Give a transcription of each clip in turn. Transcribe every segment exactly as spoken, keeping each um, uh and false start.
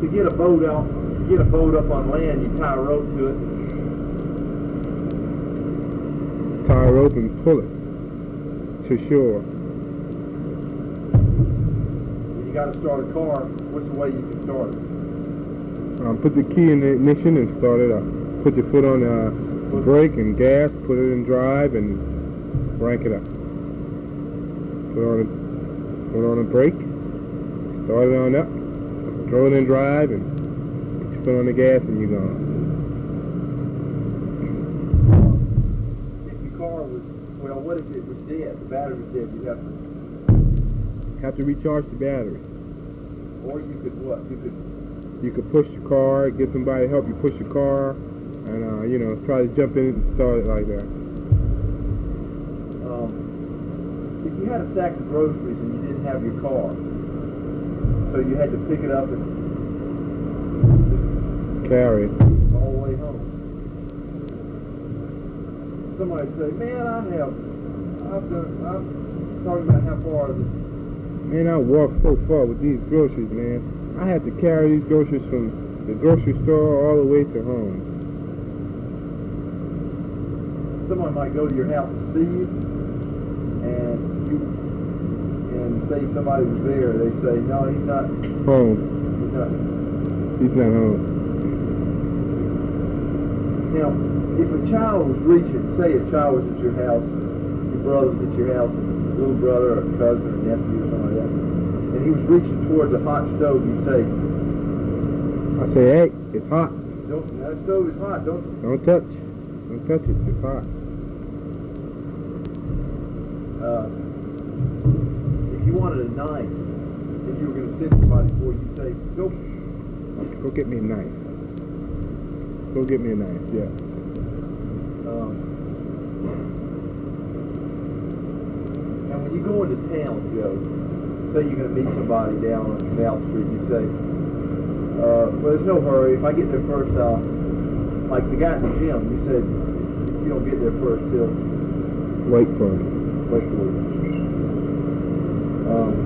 to get a boat out, to get a boat up on land, you tie a rope to it. Tie a rope and pull it to shore. When you got to start a car, what's the way you can start it? Um, put the key in the ignition and start it up. Put your foot on the brake and gas, put it in drive and crank it up. Put on a, put on a brake, start it on up, throw it in drive and put your foot on the gas and you're gone. If your car was, well, what if it was dead? The battery was dead, you'd have to... Have to recharge the battery. Or you could what? You could... You could push your car, get somebody to help you push your car, and, uh, you know, try to jump in and start it like that. Um, if you had a sack of groceries and you didn't have your car, so you had to pick it up and carry it all the way home. Somebody say, man, I have, I've done, I'm talking about how far this. Man, I walked so far with these groceries, man. I had to carry these groceries from the grocery store all the way to home. Someone might go to your house to see you, and you, and say somebody was there. They say, no, he's not home. He's not. He's not home. Now, if a child was reaching, say a child was at your house, your brother was at your house, a little brother or a cousin or nephew or something like that, and he was reaching towards a hot stove, you'd say, I say, hey, it's hot. Don't, that stove is hot, don't Don't touch. Don't touch it, it's hot. Uh, if you wanted a knife, and you were going to send somebody for it, you'd say, go. Go get me a knife. Go get me a knife, yeah. Um, and when you go into town, Joe, say you're going to meet somebody down on Canal Street, you say, uh, well, there's no hurry. If I get there first, I'll, like the guy in the gym, you said, if you don't get there first, he'll wait for me. Wait for you. Um,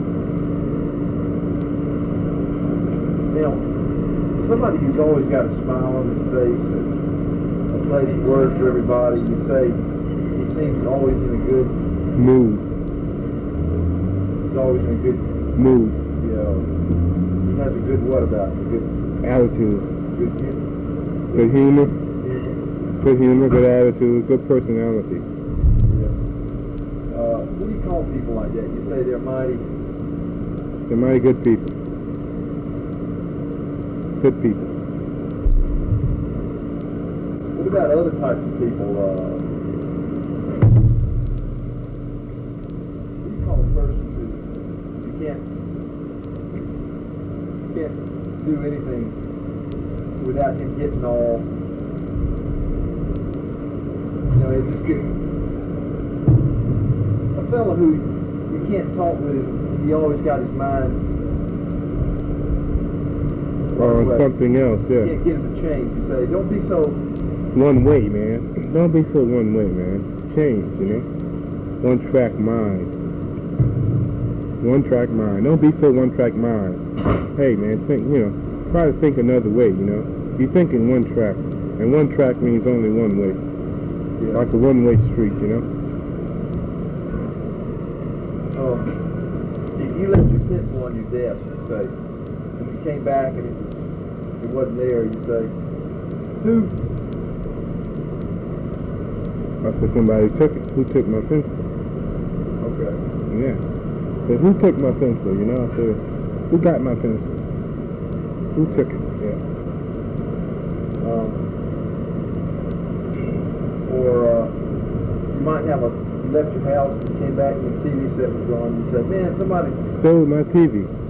now, somebody who's always got a smile on his face and a pleasant word for everybody, you say he seems always in a good mood. He's always in a good mood. You know, he has a good what about him? A good attitude. Good humor. Good humor. Yeah. Good humor, good attitude, good personality. Yeah. Uh, what do you call people like that? You say they're mighty. They're mighty good people. Good people. What about other types of people? Uh, what do you call a person who you can't you can't do anything without him getting all? You know, it just gets a fellow who you can't talk with him. He always got his mind on something else, yeah. You can't get him to change. You say, don't be so one way, man. Don't be so one way, man. Change, you know. One track mind. One track mind. Don't be so one track mind. Hey, man, think, you know, try to think another way, you know. You think in one track, and one track means only one way. Yeah. Like a one-way street, you know. Um, if you left your pencil on your desk, say, and you came back and it, was, it wasn't there, you say, who? I said somebody took it. Who took my pencil? Okay. Yeah. Said, who took my pencil, you know? I said, who got my pencil? Who took it? Yeah. Um, or uh, you might have a, you left your house and you came back and the T V set was gone. You said, man, somebody stole my T V.